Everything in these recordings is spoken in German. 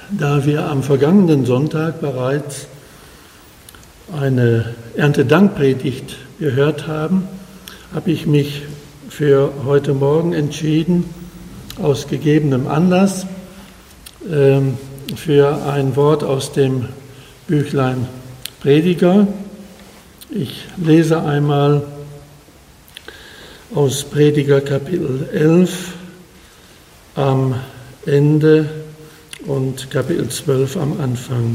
Da wir am vergangenen Sonntag bereits eine Erntedankpredigt gehört haben, habe ich mich für heute Morgen entschieden, aus gegebenem Anlass, für ein Wort aus dem Büchlein Prediger. Ich lese einmal aus Prediger Kapitel 11 am Ende und Kapitel 12 am Anfang.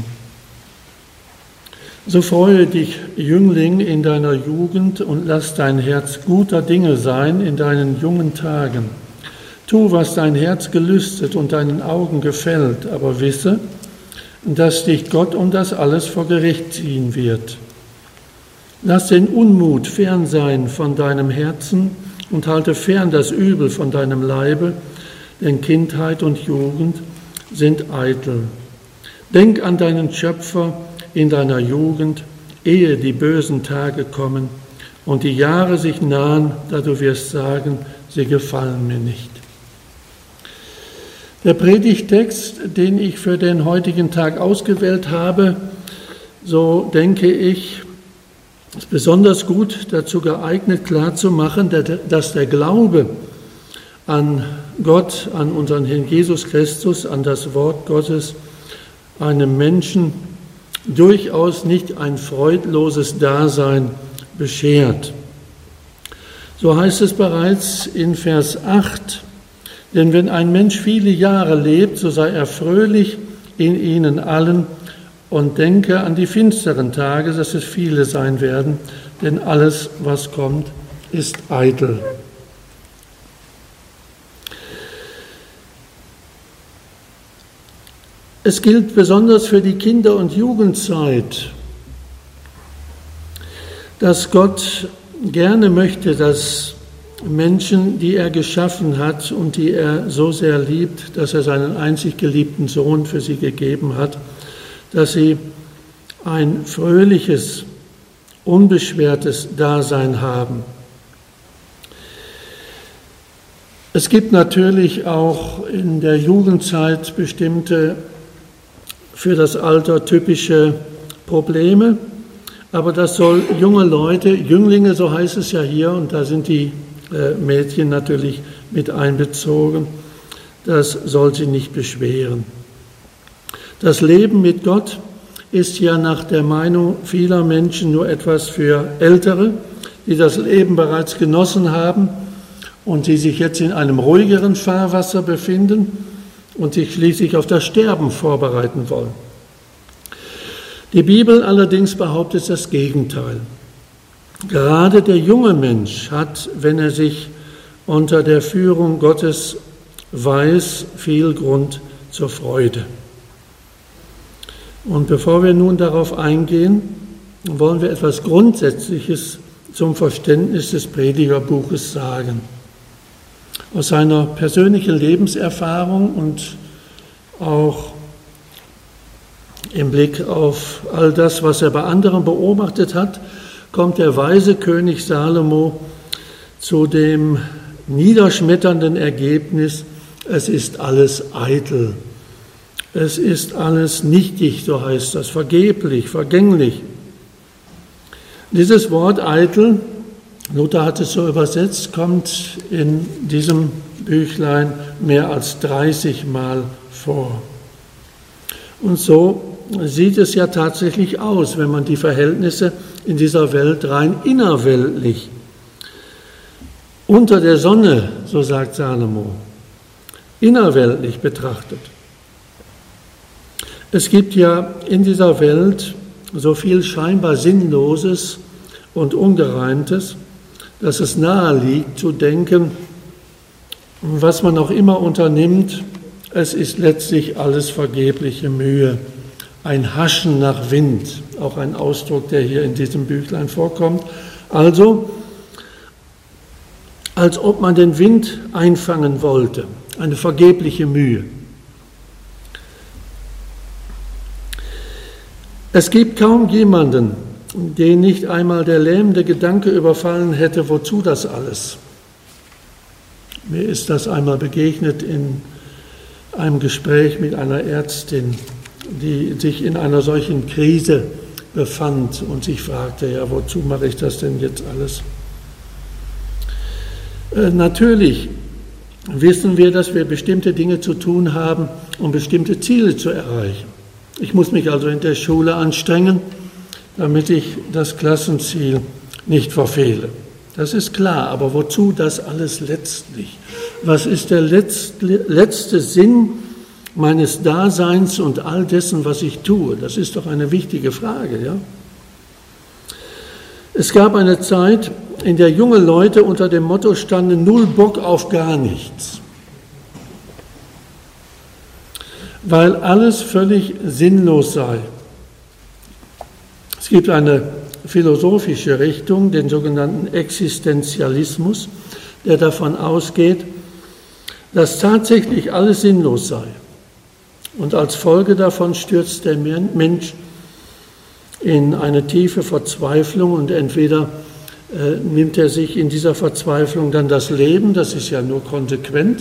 So freue dich, Jüngling, in deiner Jugend und lass dein Herz guter Dinge sein in deinen jungen Tagen. Tu, was dein Herz gelüstet und deinen Augen gefällt, aber wisse, dass dich Gott um das alles vor Gericht ziehen wird. Lass den Unmut fern sein von deinem Herzen und halte fern das Übel von deinem Leibe, denn Kindheit und Jugend sind eitel. Denk an deinen Schöpfer in deiner Jugend, ehe die bösen Tage kommen und die Jahre sich nahen, da du wirst sagen, sie gefallen mir nicht. Der Predigtext, den ich für den heutigen Tag ausgewählt habe, so denke ich, ist besonders gut dazu geeignet, klarzumachen, dass der Glaube an Gott, an unseren Herrn Jesus Christus, an das Wort Gottes, einem Menschen durchaus nicht ein freudloses Dasein beschert. So heißt es bereits in Vers 8, denn wenn ein Mensch viele Jahre lebt, so sei er fröhlich in ihnen allen und denke an die finsteren Tage, dass es viele sein werden, denn alles, was kommt, ist eitel. Es gilt besonders für die Kinder- und Jugendzeit, dass Gott gerne möchte, dass Menschen, die er geschaffen hat und die er so sehr liebt, dass er seinen einzig geliebten Sohn für sie gegeben hat, dass sie ein fröhliches, unbeschwertes Dasein haben. Es gibt natürlich auch in der Jugendzeit bestimmte für das Alter typische Probleme, aber das soll junge Leute, Jünglinge, so heißt es ja hier, und da sind die Mädchen natürlich mit einbezogen, das soll sie nicht beschweren. Das Leben mit Gott ist ja nach der Meinung vieler Menschen nur etwas für Ältere, die das Leben bereits genossen haben und die sich jetzt in einem ruhigeren Fahrwasser befinden und sich schließlich auf das Sterben vorbereiten wollen. Die Bibel allerdings behauptet das Gegenteil. Gerade der junge Mensch hat, wenn er sich unter der Führung Gottes weiß, viel Grund zur Freude. Und bevor wir nun darauf eingehen, wollen wir etwas Grundsätzliches zum Verständnis des Predigerbuches sagen. Aus seiner persönlichen Lebenserfahrung und auch im Blick auf all das, was er bei anderen beobachtet hat, kommt der weise König Salomo zu dem niederschmetternden Ergebnis, es ist alles eitel. Es ist alles nichtig, so heißt das, vergeblich, vergänglich. Dieses Wort eitel, Luther hat es so übersetzt, kommt in diesem Büchlein mehr als 30 Mal vor. Und so sieht es ja tatsächlich aus, wenn man die Verhältnisse in dieser Welt rein innerweltlich, unter der Sonne, so sagt Salomo, innerweltlich betrachtet. Es gibt ja in dieser Welt so viel scheinbar Sinnloses und Ungereimtes, dass es nahe liegt zu denken, was man auch immer unternimmt, es ist letztlich alles vergebliche Mühe. Ein Haschen nach Wind, auch ein Ausdruck, der hier in diesem Büchlein vorkommt. Also, als ob man den Wind einfangen wollte, eine vergebliche Mühe. Es gibt kaum jemanden, den nicht einmal der lähmende Gedanke überfallen hätte, wozu das alles? Mir ist das einmal begegnet in einem Gespräch mit einer Ärztin, die sich in einer solchen Krise befand und sich fragte, ja, wozu mache ich das denn jetzt alles? Natürlich wissen wir, dass wir bestimmte Dinge zu tun haben, um bestimmte Ziele zu erreichen. Ich muss mich also in der Schule anstrengen, damit ich das Klassenziel nicht verfehle. Das ist klar, aber wozu das alles letztlich? Was ist der letzte Sinn meines Daseins und all dessen, was ich tue? Das ist doch eine wichtige Frage, ja? Es gab eine Zeit, in der junge Leute unter dem Motto standen, null Bock auf gar nichts. Weil alles völlig sinnlos sei. Es gibt eine philosophische Richtung, den sogenannten Existenzialismus, der davon ausgeht, dass tatsächlich alles sinnlos sei. Und als Folge davon stürzt der Mensch in eine tiefe Verzweiflung und entweder nimmt er sich in dieser Verzweiflung dann das Leben, das ist ja nur konsequent,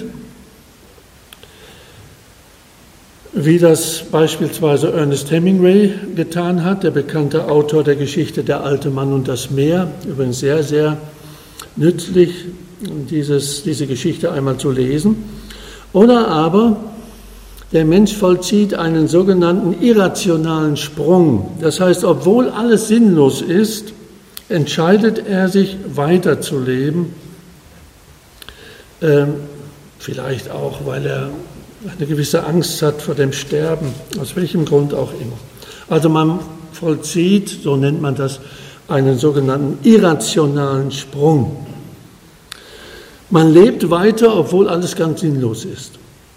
wie das beispielsweise Ernest Hemingway getan hat, der bekannte Autor der Geschichte Der alte Mann und das Meer. Übrigens sehr, sehr nützlich, diese Geschichte einmal zu lesen. Oder aber der Mensch vollzieht einen sogenannten irrationalen Sprung. Das heißt, obwohl alles sinnlos ist, entscheidet er sich weiterzuleben. Vielleicht auch, weil er eine gewisse Angst hat vor dem Sterben, aus welchem Grund auch immer. Also man vollzieht, so nennt man das, einen sogenannten irrationalen Sprung. Man lebt weiter, obwohl alles ganz sinnlos ist.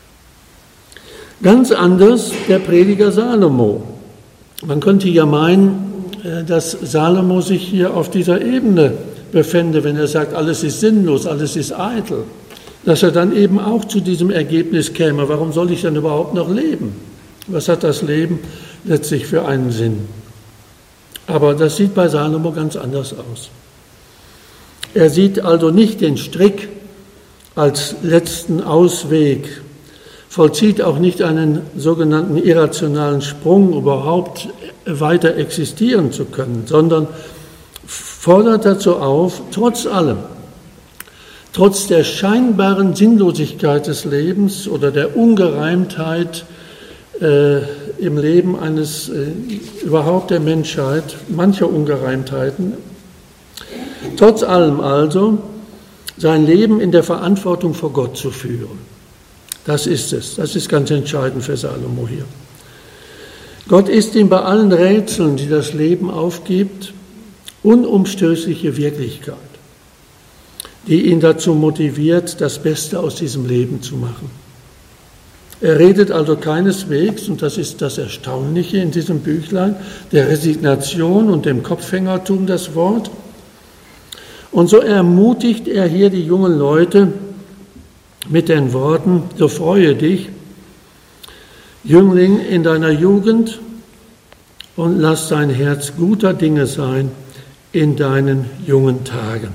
Ganz anders der Prediger Salomo. Man könnte ja meinen, dass Salomo sich hier auf dieser Ebene befände, wenn er sagt, alles ist sinnlos, alles ist eitel. Dass er dann eben auch zu diesem Ergebnis käme, warum soll ich dann überhaupt noch leben? Was hat das Leben letztlich für einen Sinn? Aber das sieht bei Salomo ganz anders aus. Er sieht also nicht den Strick als letzten Ausweg, vollzieht auch nicht einen sogenannten irrationalen Sprung, überhaupt weiter existieren zu können, sondern fordert dazu auf, trotz allem, trotz der scheinbaren Sinnlosigkeit des Lebens oder der Ungereimtheit im Leben überhaupt der Menschheit, mancher Ungereimtheiten, trotz allem also sein Leben in der Verantwortung vor Gott zu führen. Das ist es. Das ist ganz entscheidend für Salomo hier. Gott ist ihm bei allen Rätseln, die das Leben aufgibt, unumstößliche Wirklichkeit, die ihn dazu motiviert, das Beste aus diesem Leben zu machen. Er redet also keineswegs, und das ist das Erstaunliche in diesem Büchlein, der Resignation und dem Kopfhängertum das Wort. Und so ermutigt er hier die jungen Leute mit den Worten, so freue dich, Jüngling, in deiner Jugend und lass dein Herz guter Dinge sein in deinen jungen Tagen.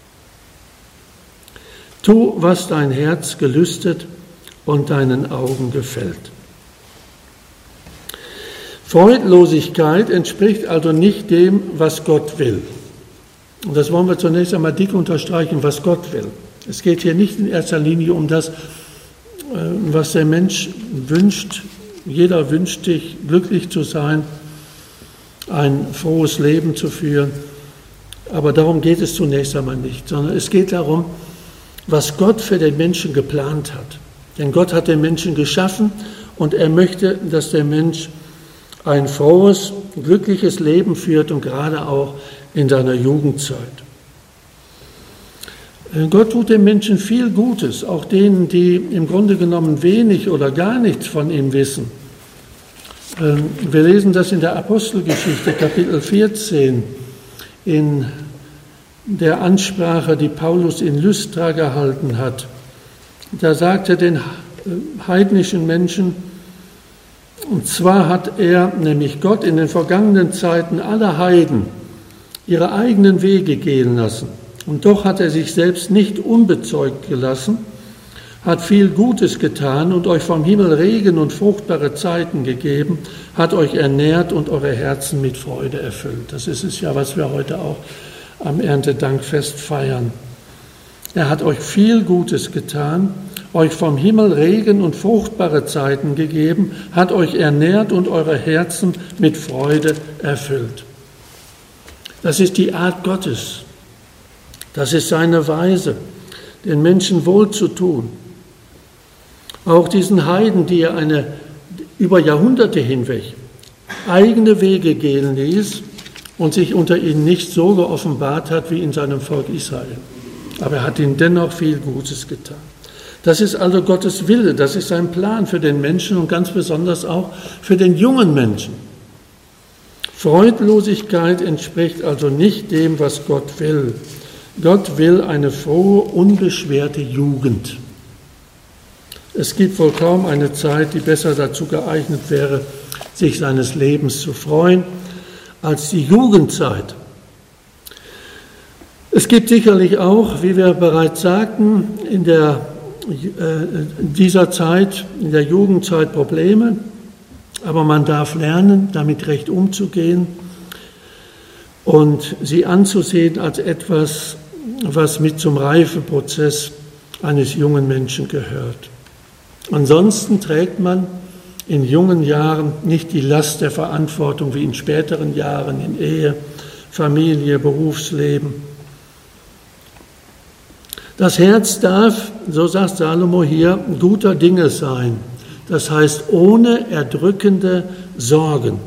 Tu, was dein Herz gelüstet und deinen Augen gefällt. Freudlosigkeit entspricht also nicht dem, was Gott will. Und das wollen wir zunächst einmal dick unterstreichen, was Gott will. Es geht hier nicht in erster Linie um das, was der Mensch wünscht. Jeder wünscht sich, glücklich zu sein, ein frohes Leben zu führen. Aber darum geht es zunächst einmal nicht, sondern es geht darum, was Gott für den Menschen geplant hat. Denn Gott hat den Menschen geschaffen und er möchte, dass der Mensch ein frohes, glückliches Leben führt und gerade auch in seiner Jugendzeit. Gott tut den Menschen viel Gutes, auch denen, die im Grunde genommen wenig oder gar nichts von ihm wissen. Wir lesen das in der Apostelgeschichte, Kapitel 14, in der Ansprache, die Paulus in Lystra gehalten hat. Da sagt er den heidnischen Menschen, und zwar hat er, nämlich Gott, in den vergangenen Zeiten alle Heiden ihre eigenen Wege gehen lassen. Und doch hat er sich selbst nicht unbezeugt gelassen, hat viel Gutes getan und euch vom Himmel Regen und fruchtbare Zeiten gegeben, hat euch ernährt und eure Herzen mit Freude erfüllt. Das ist es ja, was wir heute auch am Erntedankfest feiern. Er hat euch viel Gutes getan, euch vom Himmel Regen und fruchtbare Zeiten gegeben, hat euch ernährt und eure Herzen mit Freude erfüllt. Das ist die Art Gottes. Das ist seine Weise, den Menschen wohl zu tun. Auch diesen Heiden, die er über Jahrhunderte hinweg eigene Wege gehen ließ und sich unter ihnen nicht so geoffenbart hat wie in seinem Volk Israel. Aber er hat ihnen dennoch viel Gutes getan. Das ist also Gottes Wille, das ist sein Plan für den Menschen und ganz besonders auch für den jungen Menschen. Freudlosigkeit entspricht also nicht dem, was Gott will. Gott will eine frohe, unbeschwerte Jugend. Es gibt wohl kaum eine Zeit, die besser dazu geeignet wäre, sich seines Lebens zu freuen, als die Jugendzeit. Es gibt sicherlich auch, wie wir bereits sagten, in dieser Zeit, in der Jugendzeit Probleme, aber man darf lernen, damit recht umzugehen und sie anzusehen als etwas, was mit zum Reifeprozess eines jungen Menschen gehört. Ansonsten trägt man in jungen Jahren nicht die Last der Verantwortung wie in späteren Jahren in Ehe, Familie, Berufsleben. Das Herz darf, so sagt Salomo hier, guter Dinge sein. Das heißt, ohne erdrückende Sorgen.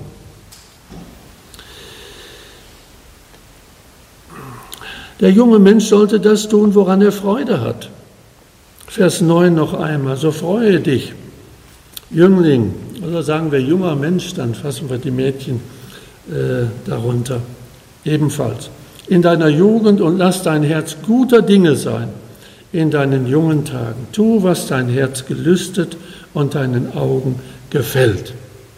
Der junge Mensch sollte das tun, woran er Freude hat. Vers 9 noch einmal, so freue dich, Jüngling, oder sagen wir junger Mensch, dann fassen wir die Mädchen darunter ebenfalls. In deiner Jugend und lass dein Herz guter Dinge sein in deinen jungen Tagen. Tu, was dein Herz gelüstet und deinen Augen gefällt.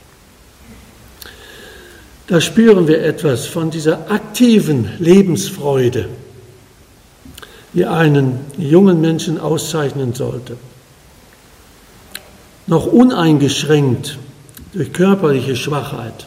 Da spüren wir etwas von dieser aktiven Lebensfreude, die einen jungen Menschen auszeichnen sollte. Noch uneingeschränkt durch körperliche Schwachheit.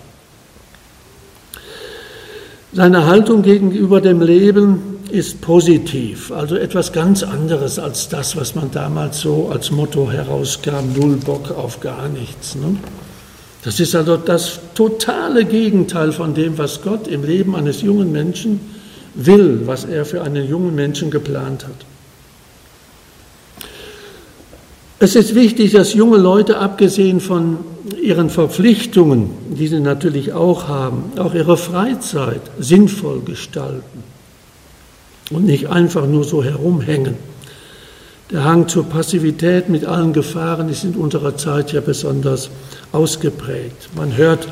Seine Haltung gegenüber dem Leben ist positiv, also etwas ganz anderes als das, was man damals so als Motto herauskam, null Bock auf gar nichts. Ne? Das ist also das totale Gegenteil von dem, was Gott im Leben eines jungen Menschen will, was er für einen jungen Menschen geplant hat. Es ist wichtig, dass junge Leute, abgesehen von ihren Verpflichtungen, die sie natürlich auch haben, auch ihre Freizeit sinnvoll gestalten und nicht einfach nur so herumhängen. Der Hang zur Passivität mit allen Gefahren ist in unserer Zeit ja besonders ausgeprägt. Man hört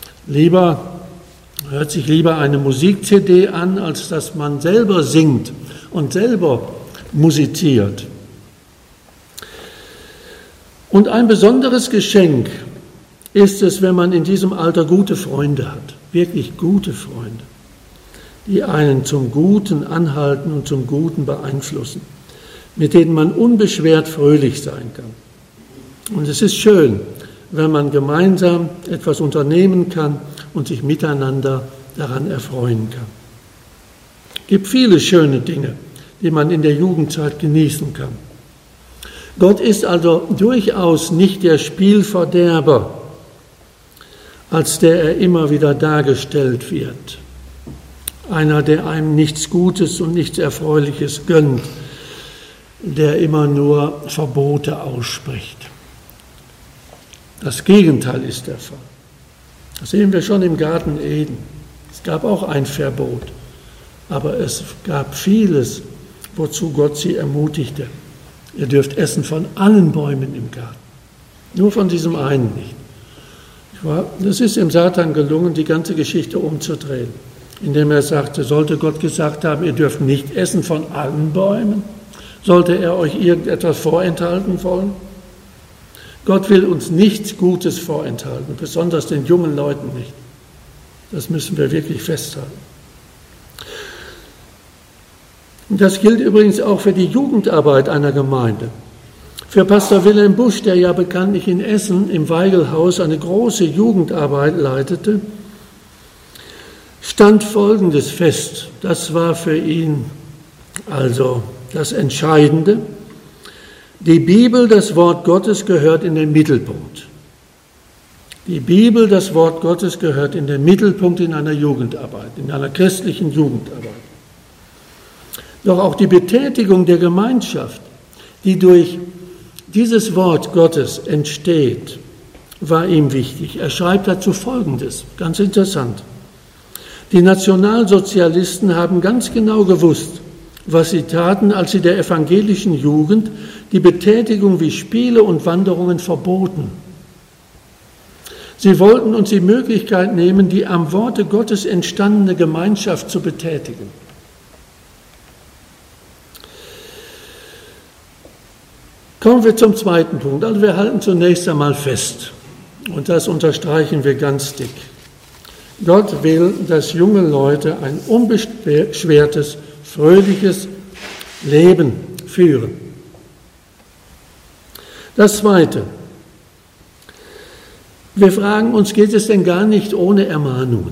sich lieber eine Musik-CD an, als dass man selber singt und selber musiziert. Und ein besonderes Geschenk ist es, wenn man in diesem Alter gute Freunde hat, wirklich gute Freunde, die einen zum Guten anhalten und zum Guten beeinflussen, mit denen man unbeschwert fröhlich sein kann. Und es ist schön, wenn man gemeinsam etwas unternehmen kann und sich miteinander daran erfreuen kann. Es gibt viele schöne Dinge, die man in der Jugendzeit genießen kann. Gott ist also durchaus nicht der Spielverderber, als der er immer wieder dargestellt wird. Einer, der einem nichts Gutes und nichts Erfreuliches gönnt, der immer nur Verbote ausspricht. Das Gegenteil ist der Fall. Das sehen wir schon im Garten Eden. Es gab auch ein Verbot, aber es gab vieles, wozu Gott sie ermutigte. Ihr dürft essen von allen Bäumen im Garten, nur von diesem einen nicht. Das ist dem Satan gelungen, die ganze Geschichte umzudrehen, indem er sagte, sollte Gott gesagt haben, ihr dürft nicht essen von allen Bäumen? Sollte er euch irgendetwas vorenthalten wollen? Gott will uns nichts Gutes vorenthalten, besonders den jungen Leuten nicht. Das müssen wir wirklich festhalten. Und das gilt übrigens auch für die Jugendarbeit einer Gemeinde. Für Pastor Wilhelm Busch, der ja bekanntlich in Essen im Weigelhaus eine große Jugendarbeit leitete, stand Folgendes fest. Das war für ihn also das Entscheidende. Die Bibel, das Wort Gottes, gehört in den Mittelpunkt. Die Bibel, das Wort Gottes, gehört in den Mittelpunkt in einer Jugendarbeit, in einer christlichen Jugendarbeit. Doch auch die Betätigung der Gemeinschaft, die durch dieses Wort Gottes entsteht, war ihm wichtig. Er schreibt dazu Folgendes, ganz interessant. Die Nationalsozialisten haben ganz genau gewusst, was sie taten, als sie der evangelischen Jugend die Betätigung wie Spiele und Wanderungen verboten. Sie wollten uns die Möglichkeit nehmen, die am Worte Gottes entstandene Gemeinschaft zu betätigen. Kommen wir zum zweiten Punkt. Also wir halten zunächst einmal fest, und das unterstreichen wir ganz dick. Gott will, dass junge Leute ein unbeschwertes, fröhliches Leben führen. Das Zweite. Wir fragen uns, geht es denn gar nicht ohne Ermahnungen?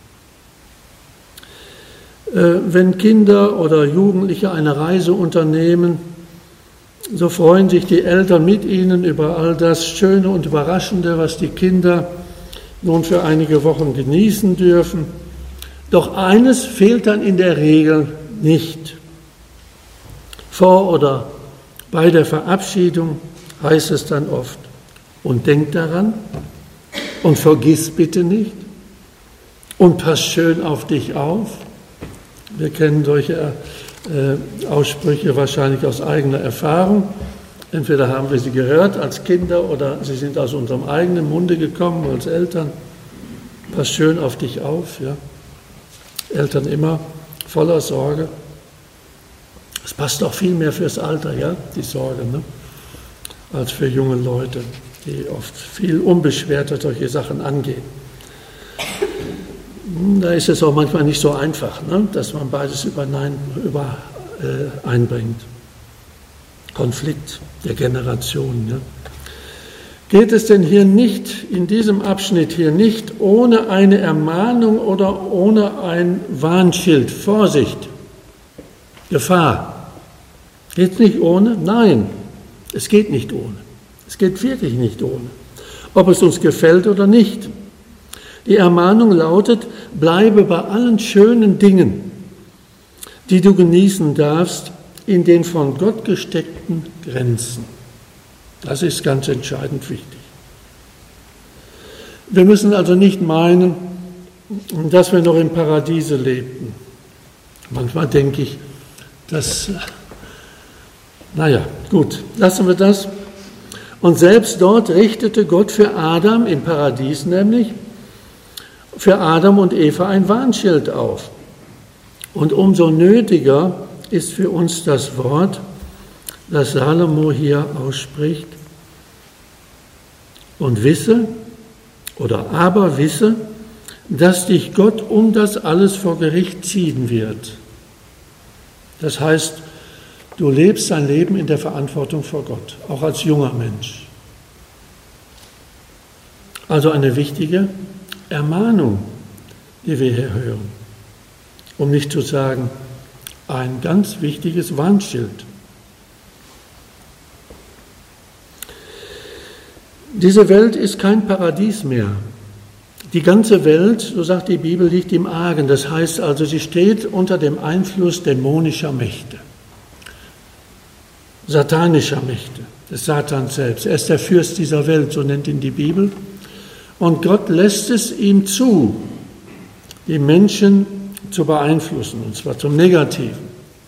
Wenn Kinder oder Jugendliche eine Reise unternehmen, so freuen sich die Eltern mit ihnen über all das Schöne und Überraschende, was die Kinder nun für einige Wochen genießen dürfen. Doch eines fehlt dann in der Regel nicht. Vor oder bei der Verabschiedung heißt es dann oft, und denk daran und vergiss bitte nicht und pass schön auf dich auf. Wir kennen solche Aussprüche wahrscheinlich aus eigener Erfahrung. Entweder haben wir sie gehört als Kinder oder sie sind aus unserem eigenen Munde gekommen als Eltern. Pass schön auf dich auf. Ja. Eltern immer voller Sorge. Es passt auch viel mehr fürs Alter, ja, die Sorge, ne, als für junge Leute, die oft viel unbeschwerter solche Sachen angehen. Da ist es auch manchmal nicht so einfach, ne, dass man beides einbringt. Konflikt der Generationen. Ja. Geht es denn hier nicht, in diesem Abschnitt hier nicht, ohne eine Ermahnung oder ohne ein Warnschild? Vorsicht, Gefahr. Geht es nicht ohne? Nein, es geht nicht ohne. Es geht wirklich nicht ohne. Ob es uns gefällt oder nicht. Die Ermahnung lautet, bleibe bei allen schönen Dingen, die du genießen darfst, in den von Gott gesteckten Grenzen. Das ist ganz entscheidend wichtig. Wir müssen also nicht meinen, dass wir noch im Paradiese lebten. Manchmal denke ich, naja, gut, lassen wir das. Und selbst dort richtete Gott für Adam, im Paradies nämlich, für Adam und Eva ein Warnschild auf. Und umso nötiger ist für uns das Wort, das Salomo hier ausspricht. Und aber wisse, dass dich Gott um das alles vor Gericht ziehen wird. Das heißt, du lebst dein Leben in der Verantwortung vor Gott, auch als junger Mensch. Also eine wichtige Ermahnung, die wir hier hören, um nicht zu sagen, ein ganz wichtiges Warnschild. Diese Welt ist kein Paradies mehr. Die ganze Welt, so sagt die Bibel, liegt im Argen. Das heißt also, sie steht unter dem Einfluss dämonischer Mächte, satanischer Mächte, des Satans selbst. Er ist der Fürst dieser Welt, so nennt ihn die Bibel. Und Gott lässt es ihm zu, die Menschen zu beeinflussen, und zwar zum Negativen.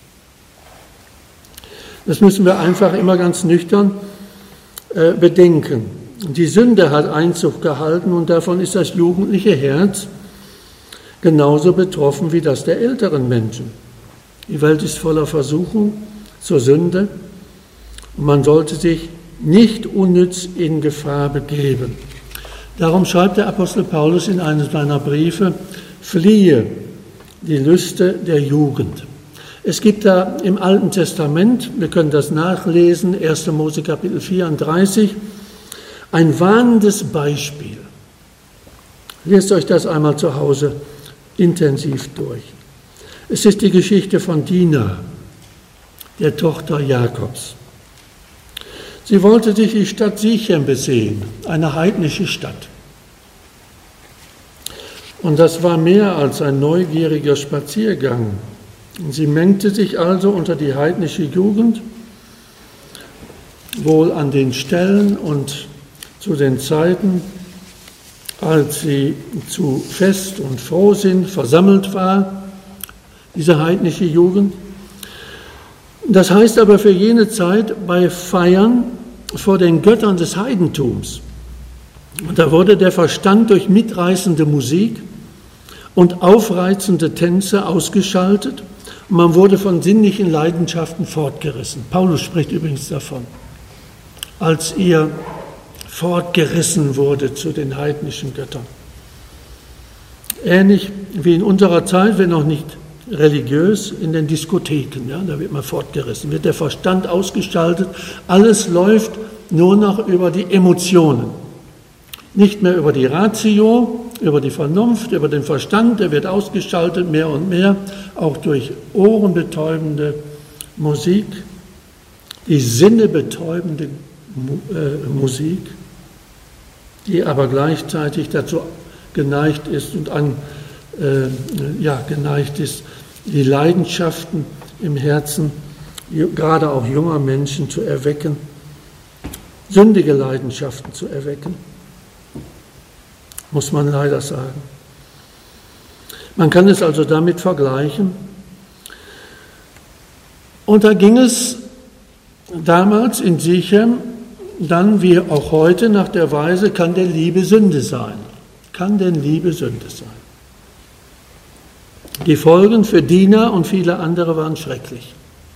Das müssen wir einfach immer ganz nüchtern bedenken. Die Sünde hat Einzug gehalten und davon ist das jugendliche Herz genauso betroffen wie das der älteren Menschen. Die Welt ist voller Versuchung zur Sünde und man sollte sich nicht unnütz in Gefahr begeben. Darum schreibt der Apostel Paulus in einem seiner Briefe, fliehe die Lüste der Jugend. Es gibt da im Alten Testament, wir können das nachlesen, 1. Mose Kapitel 34, ein warnendes Beispiel. Lest euch das einmal zu Hause intensiv durch. Es ist die Geschichte von Dina, der Tochter Jakobs. Sie wollte sich die Stadt Sichem besehen, eine heidnische Stadt. Und das war mehr als ein neugieriger Spaziergang. Sie mengte sich also unter die heidnische Jugend, wohl an den Stellen und zu den Zeiten, als sie zu Fest und Frohsinn versammelt war, diese heidnische Jugend. Das heißt aber für jene Zeit bei Feiern vor den Göttern des Heidentums. Und da wurde der Verstand durch mitreißende Musik und aufreizende Tänze ausgeschaltet. Und man wurde von sinnlichen Leidenschaften fortgerissen. Paulus spricht übrigens davon, als ihr fortgerissen wurde zu den heidnischen Göttern. Ähnlich wie in unserer Zeit, wenn auch nicht religiös, in den Diskotheken. Ja, da wird man fortgerissen, wird der Verstand ausgeschaltet. Alles läuft nur noch über die Emotionen. Nicht mehr über die Ratio, über die Vernunft, über den Verstand, der wird ausgeschaltet mehr und mehr, auch durch ohrenbetäubende Musik, die sinnebetäubende Musik, die aber gleichzeitig dazu geneigt ist geneigt ist, die Leidenschaften im Herzen, gerade auch junger Menschen, zu erwecken, sündige Leidenschaften zu erwecken. Muss man leider sagen. Man kann es also damit vergleichen. Und da ging es damals in Sichem dann wie auch heute nach der Weise, kann denn Liebe Sünde sein? Kann denn Liebe Sünde sein? Die Folgen für Dina und viele andere waren schrecklich.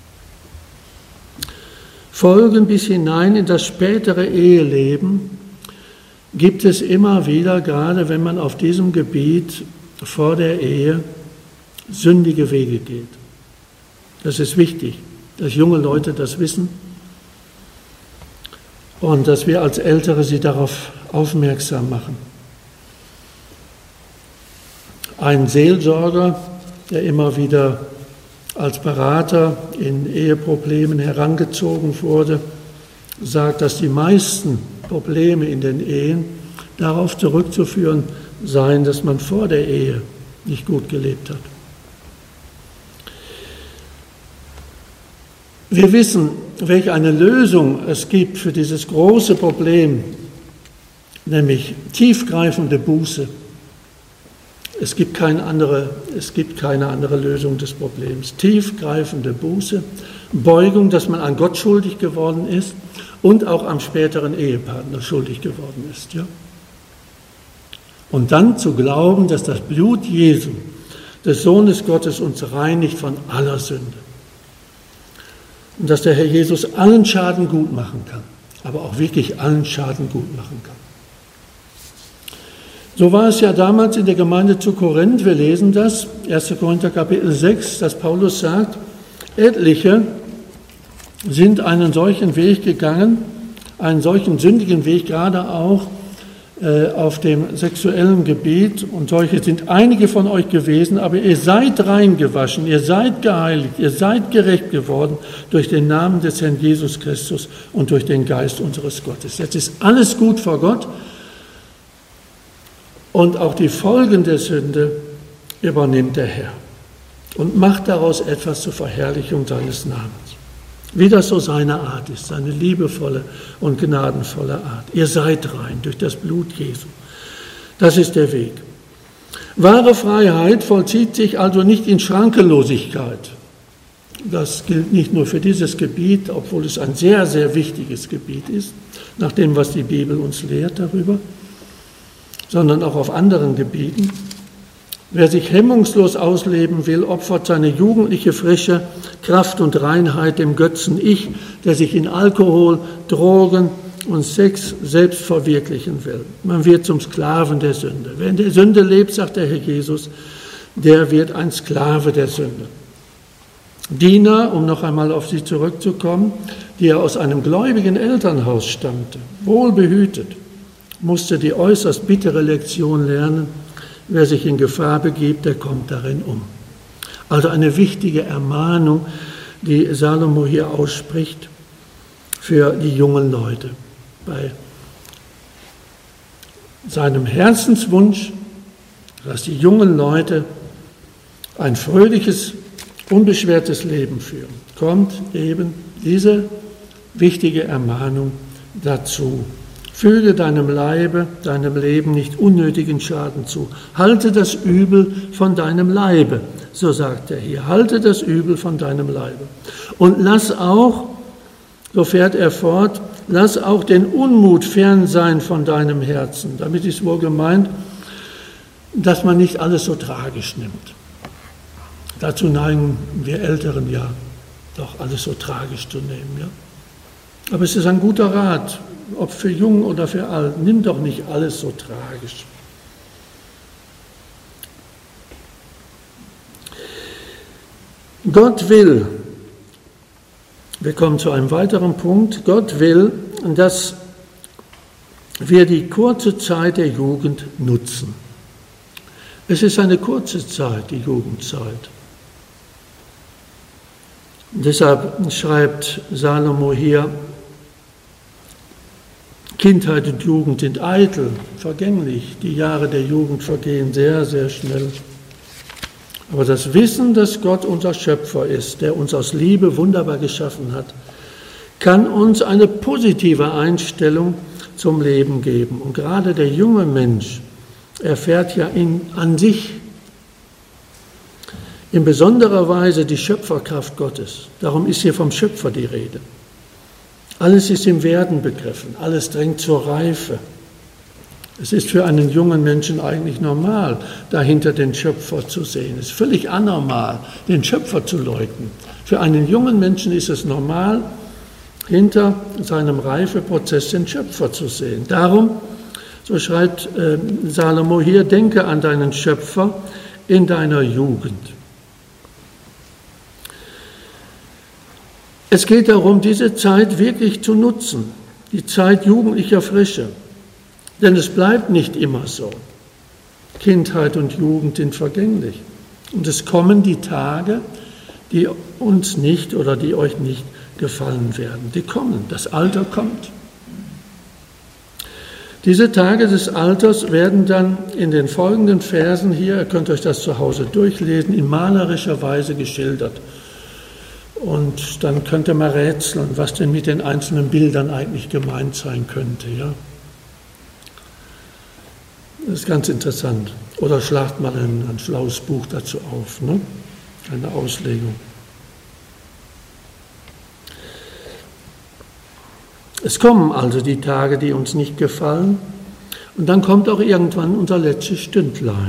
Folgen bis hinein in das spätere Eheleben gibt es immer wieder, gerade wenn man auf diesem Gebiet vor der Ehe sündige Wege geht. Das ist wichtig, dass junge Leute das wissen und dass wir als Ältere sie darauf aufmerksam machen. Ein Seelsorger, der immer wieder als Berater in Eheproblemen herangezogen wurde, sagt, dass die meisten Probleme in den Ehen darauf zurückzuführen seien, dass man vor der Ehe nicht gut gelebt hat. Wir wissen, welche eine Lösung es gibt für dieses große Problem, nämlich tiefgreifende Buße. Es gibt keine andere Lösung des Problems. Tiefgreifende Buße, Beugung, dass man an Gott schuldig geworden ist und auch am späteren Ehepartner schuldig geworden ist. Ja? Und dann zu glauben, dass das Blut Jesu, des Sohnes Gottes, uns reinigt von aller Sünde. Und dass der Herr Jesus allen Schaden gut machen kann, aber auch wirklich allen Schaden gut machen kann. So war es ja damals in der Gemeinde zu Korinth, wir lesen das, 1. Korinther Kapitel 6, dass Paulus sagt, etliche sind einen solchen Weg gegangen, einen solchen sündigen Weg, gerade auch auf dem sexuellen Gebiet, und solche sind einige von euch gewesen, aber ihr seid reingewaschen, ihr seid geheiligt, ihr seid gerecht geworden durch den Namen des Herrn Jesus Christus und durch den Geist unseres Gottes. Jetzt ist alles gut vor Gott. Und auch die Folgen der Sünde übernimmt der Herr und macht daraus etwas zur Verherrlichung seines Namens. Wie das so seine Art ist, seine liebevolle und gnadenvolle Art. Ihr seid rein durch das Blut Jesu. Das ist der Weg. Wahre Freiheit vollzieht sich also nicht in Schrankenlosigkeit. Das gilt nicht nur für dieses Gebiet, obwohl es ein sehr, sehr wichtiges Gebiet ist, nach dem, was die Bibel uns lehrt darüber, sondern auch auf anderen Gebieten. Wer sich hemmungslos ausleben will, opfert seine jugendliche Frische, Kraft und Reinheit dem Götzen Ich, der sich in Alkohol, Drogen und Sex selbst verwirklichen will. Man wird zum Sklaven der Sünde. Wer in der Sünde lebt, sagt der Herr Jesus, der wird ein Sklave der Sünde. Dina, um noch einmal auf sie zurückzukommen, die ja aus einem gläubigen Elternhaus stammte, wohlbehütet, musste die äußerst bittere Lektion lernen: Wer sich in Gefahr begibt, der kommt darin um. Also eine wichtige Ermahnung, die Salomo hier ausspricht für die jungen Leute. Bei seinem Herzenswunsch, dass die jungen Leute ein fröhliches, unbeschwertes Leben führen, kommt eben diese wichtige Ermahnung dazu. Füge deinem Leibe, deinem Leben nicht unnötigen Schaden zu. Halte das Übel von deinem Leibe, so sagt er hier. Halte das Übel von deinem Leibe. Und lass auch, so fährt er fort, lass auch den Unmut fern sein von deinem Herzen. Damit ist wohl gemeint, dass man nicht alles so tragisch nimmt. Dazu neigen wir Älteren ja, doch alles so tragisch zu nehmen. Ja? Aber es ist ein guter Rat, ob für Jung oder für Alt, nimm doch nicht alles so tragisch. Gott will, wir kommen zu einem weiteren Punkt, Gott will, dass wir die kurze Zeit der Jugend nutzen. Es ist eine kurze Zeit, die Jugendzeit. Deshalb schreibt Salomo hier, Kindheit und Jugend sind eitel, vergänglich. Die Jahre der Jugend vergehen sehr, sehr schnell. Aber das Wissen, dass Gott unser Schöpfer ist, der uns aus Liebe wunderbar geschaffen hat, kann uns eine positive Einstellung zum Leben geben. Und gerade der junge Mensch erfährt ja an sich in besonderer Weise die Schöpferkraft Gottes. Darum ist hier vom Schöpfer die Rede. Alles ist im Werden begriffen, alles drängt zur Reife. Es ist für einen jungen Menschen eigentlich normal, dahinter den Schöpfer zu sehen. Es ist völlig anormal, den Schöpfer zu leugnen. Für einen jungen Menschen ist es normal, hinter seinem Reifeprozess den Schöpfer zu sehen. Darum, so schreibt Salomo hier, denke an deinen Schöpfer in deiner Jugend. Es geht darum, diese Zeit wirklich zu nutzen, die Zeit jugendlicher Frische. Denn es bleibt nicht immer so. Kindheit und Jugend sind vergänglich. Und es kommen die Tage, die uns nicht oder die euch nicht gefallen werden. Die kommen, das Alter kommt. Diese Tage des Alters werden dann in den folgenden Versen hier, ihr könnt euch das zu Hause durchlesen, in malerischer Weise geschildert. Und dann könnt ihr mal rätseln, was denn mit den einzelnen Bildern eigentlich gemeint sein könnte. Ja? Das ist ganz interessant. Oder schlagt mal ein schlaues Buch dazu auf, ne? Eine Auslegung. Es kommen also die Tage, die uns nicht gefallen. Und dann kommt auch irgendwann unser letztes Stündlein.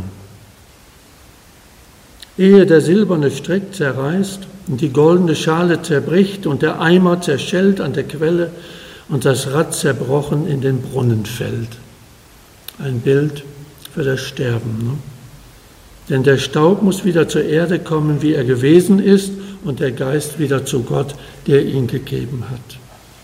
Ehe der silberne Strick zerreißt und die goldene Schale zerbricht und der Eimer zerschellt an der Quelle und das Rad zerbrochen in den Brunnen fällt. Ein Bild für das Sterben. Ne? Denn der Staub muss wieder zur Erde kommen, wie er gewesen ist, und der Geist wieder zu Gott, der ihn gegeben hat.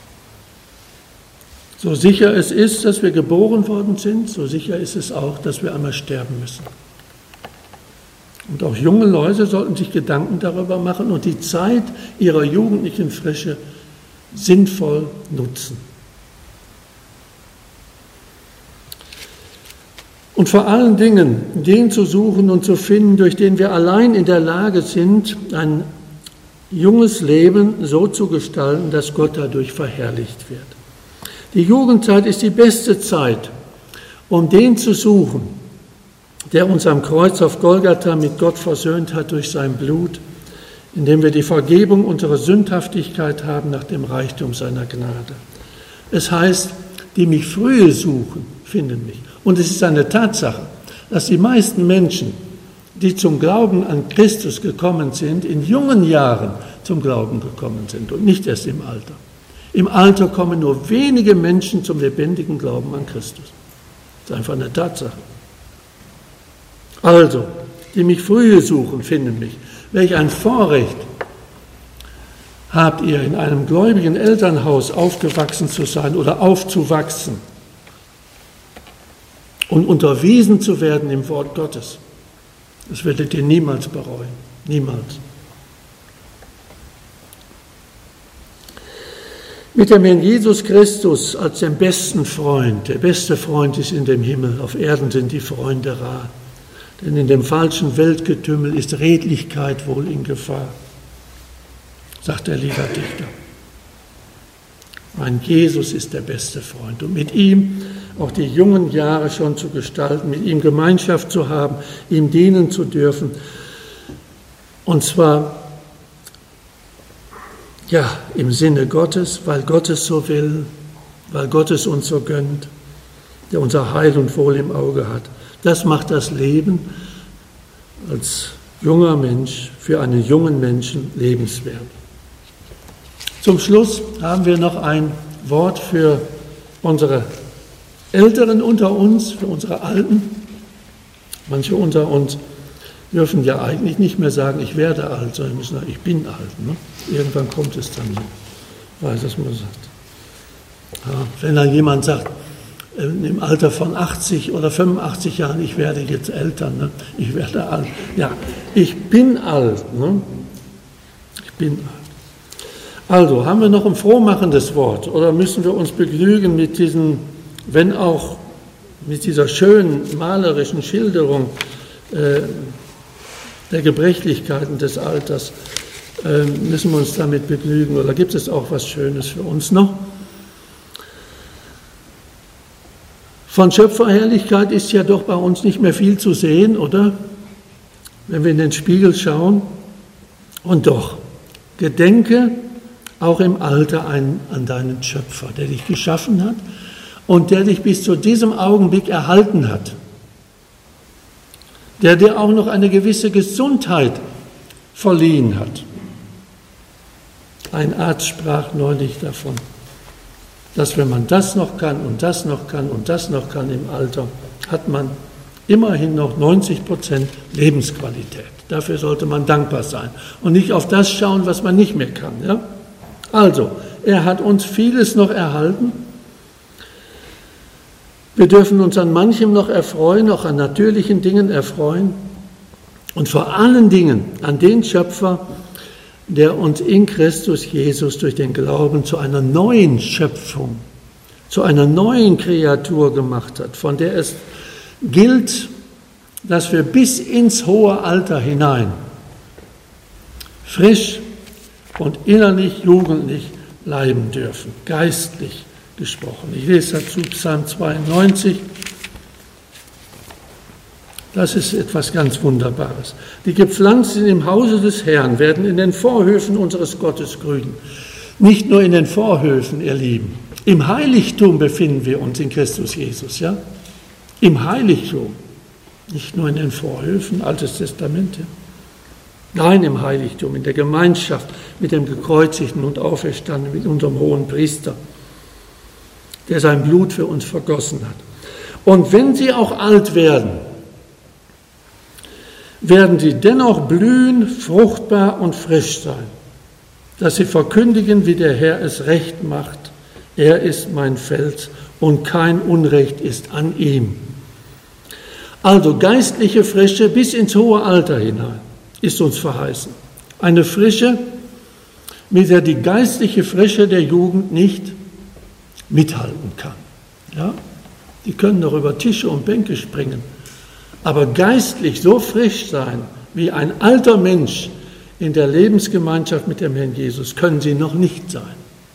So sicher es ist, dass wir geboren worden sind, so sicher ist es auch, dass wir einmal sterben müssen. Und auch junge Leute sollten sich Gedanken darüber machen und die Zeit ihrer jugendlichen Frische sinnvoll nutzen. Und vor allen Dingen den zu suchen und zu finden, durch den wir allein in der Lage sind, ein junges Leben so zu gestalten, dass Gott dadurch verherrlicht wird. Die Jugendzeit ist die beste Zeit, um den zu suchen, der uns am Kreuz auf Golgatha mit Gott versöhnt hat durch sein Blut, indem wir die Vergebung unserer Sündhaftigkeit haben nach dem Reichtum seiner Gnade. Es heißt, die mich frühe suchen, finden mich. Und es ist eine Tatsache, dass die meisten Menschen, die zum Glauben an Christus gekommen sind, in jungen Jahren zum Glauben gekommen sind und nicht erst im Alter. Im Alter kommen nur wenige Menschen zum lebendigen Glauben an Christus. Das ist einfach eine Tatsache. Also, die mich frühe suchen, finden mich. Welch ein Vorrecht, Habt ihr in einem gläubigen Elternhaus aufgewachsen zu sein oder aufzuwachsen und unterwiesen zu werden im Wort Gottes, das werdet ihr niemals bereuen. Niemals. Mit dem Herrn Jesus Christus als dem besten Freund, der beste Freund ist in dem Himmel, auf Erden sind die Freunde rar. Denn in dem falschen Weltgetümmel ist Redlichkeit wohl in Gefahr, sagt der Liederdichter. Mein Jesus ist der beste Freund und mit ihm auch die jungen Jahre schon zu gestalten, mit ihm Gemeinschaft zu haben, ihm dienen zu dürfen. Und zwar ja, im Sinne Gottes, weil Gott es so will, weil Gott es uns so gönnt, der unser Heil und Wohl im Auge hat. Das macht das Leben als junger Mensch, für einen jungen Menschen lebenswert. Zum Schluss haben wir noch ein Wort für unsere Älteren unter uns, für unsere Alten. Manche unter uns dürfen ja eigentlich nicht mehr sagen, ich werde alt, sondern müssen sagen, ich bin alt. Ne? Irgendwann kommt es dann so, weiß es man sagt. Ja, wenn dann jemand sagt, im Alter von 80 oder 85 Jahren, ich werde jetzt älter, ne? Ich werde alt. Ja, ich bin alt. Ne? Ich bin alt. Also, haben wir noch ein frohmachendes Wort oder müssen wir uns begnügen mit diesem, wenn auch mit dieser schönen malerischen Schilderung der Gebrechlichkeiten des Alters, müssen wir uns damit begnügen oder gibt es auch was Schönes für uns noch? Von Schöpferherrlichkeit ist ja doch bei uns nicht mehr viel zu sehen, oder? Wenn wir in den Spiegel schauen. Und doch, gedenke auch im Alter an deinen Schöpfer, der dich geschaffen hat und der dich bis zu diesem Augenblick erhalten hat. Der dir auch noch eine gewisse Gesundheit verliehen hat. Ein Arzt sprach neulich davon, dass wenn man das noch kann und das noch kann und das noch kann im Alter, hat man immerhin noch 90% Lebensqualität. Dafür sollte man dankbar sein und nicht auf das schauen, was man nicht mehr kann. Ja? Also, er hat uns vieles noch erhalten. Wir dürfen uns an manchem noch erfreuen, auch an natürlichen Dingen erfreuen und vor allen Dingen an den Schöpfer, der uns in Christus Jesus durch den Glauben zu einer neuen Schöpfung, zu einer neuen Kreatur gemacht hat, von der es gilt, dass wir bis ins hohe Alter hinein frisch und innerlich jugendlich bleiben dürfen, geistlich gesprochen. Ich lese dazu Psalm 92. Das ist etwas ganz Wunderbares. Die Gepflanzten im Hause des Herrn werden in den Vorhöfen unseres Gottes grünen. Nicht nur in den Vorhöfen, ihr Lieben. Im Heiligtum befinden wir uns in Christus Jesus, ja? Im Heiligtum. Nicht nur in den Vorhöfen, Altes Testament. Ja? Nein, im Heiligtum, in der Gemeinschaft mit dem Gekreuzigten und Auferstandenen, mit unserem hohen Priester, der sein Blut für uns vergossen hat. Und wenn sie auch alt werden, werden sie dennoch blühen, fruchtbar und frisch sein, dass sie verkündigen, wie der Herr es recht macht. Er ist mein Fels und kein Unrecht ist an ihm. Also geistliche Frische bis ins hohe Alter hinein ist uns verheißen. Eine Frische, mit der die geistliche Frische der Jugend nicht mithalten kann. Ja? Die können doch über Tische und Bänke springen. Aber geistlich so frisch sein wie ein alter Mensch in der Lebensgemeinschaft mit dem Herrn Jesus können sie noch nicht sein.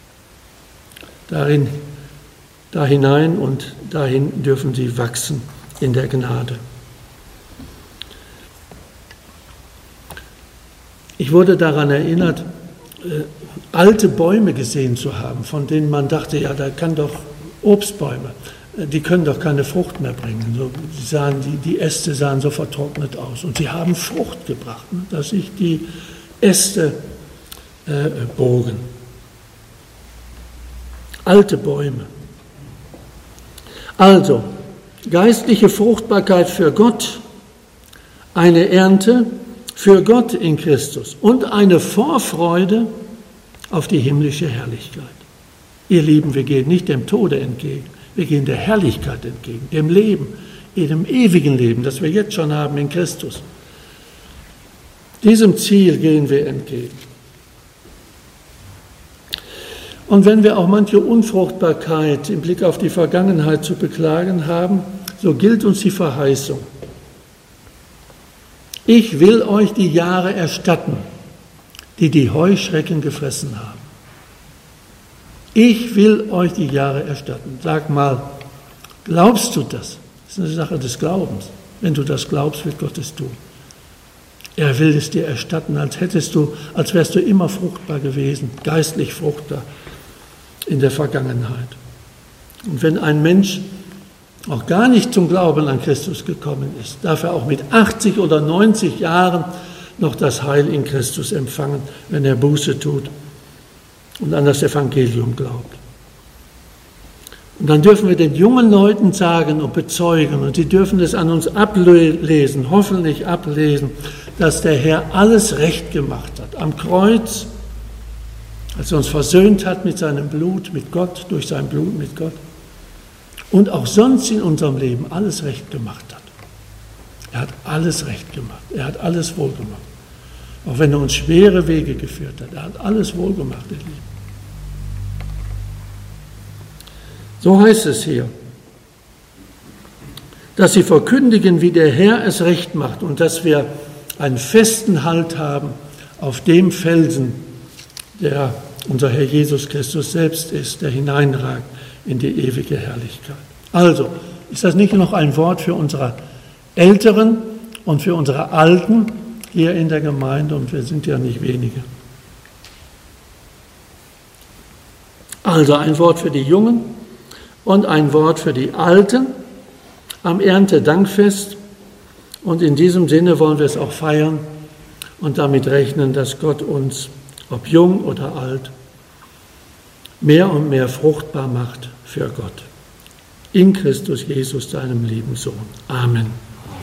Da hinein und dahin dürfen sie wachsen in der Gnade. Ich wurde daran erinnert, alte Bäume gesehen zu haben, von denen man dachte, ja, da kann doch Obstbäume, die können doch keine Frucht mehr bringen. So, die Äste sahen so vertrocknet aus und sie haben Frucht gebracht, dass sich die Äste bogen. Alte Bäume. Also, geistliche Fruchtbarkeit für Gott, eine Ernte für Gott in Christus und eine Vorfreude auf die himmlische Herrlichkeit. Ihr Lieben, wir gehen nicht dem Tode entgegen, wir gehen der Herrlichkeit entgegen, dem Leben, dem ewigen Leben, das wir jetzt schon haben in Christus. Diesem Ziel gehen wir entgegen. Und wenn wir auch manche Unfruchtbarkeit im Blick auf die Vergangenheit zu beklagen haben, so gilt uns die Verheißung. Ich will euch die Jahre erstatten, die die Heuschrecken gefressen haben. Ich will euch die Jahre erstatten. Sag mal, glaubst du das? Das ist eine Sache des Glaubens. Wenn du das glaubst, wird Gott es tun. Er will es dir erstatten, als wärst du immer fruchtbar gewesen, geistlich fruchtbar in der Vergangenheit. Und wenn ein Mensch auch gar nicht zum Glauben an Christus gekommen ist, darf er auch mit 80 oder 90 Jahren noch das Heil in Christus empfangen, wenn er Buße tut und an das Evangelium glaubt. Und dann dürfen wir den jungen Leuten sagen und bezeugen, und sie dürfen es an uns ablesen, hoffentlich ablesen, dass der Herr alles recht gemacht hat. Am Kreuz, als er uns versöhnt hat mit seinem Blut, mit Gott, durch sein Blut mit Gott. Und auch sonst in unserem Leben alles recht gemacht hat. Er hat alles recht gemacht. Er hat alles wohl gemacht. Auch wenn er uns schwere Wege geführt hat. Er hat alles wohl gemacht, ihr Lieben. So heißt es hier, dass sie verkündigen, wie der Herr es recht macht und dass wir einen festen Halt haben auf dem Felsen, der unser Herr Jesus Christus selbst ist, der hineinragt in die ewige Herrlichkeit. Also, ist das nicht noch ein Wort für unsere Älteren und für unsere Alten hier in der Gemeinde, und wir sind ja nicht wenige. Also ein Wort für die Jungen und ein Wort für die Alten am Erntedankfest. Und in diesem Sinne wollen wir es auch feiern und damit rechnen, dass Gott uns, ob jung oder alt, mehr und mehr fruchtbar macht für Gott. In Christus Jesus, seinem lieben Sohn. Amen.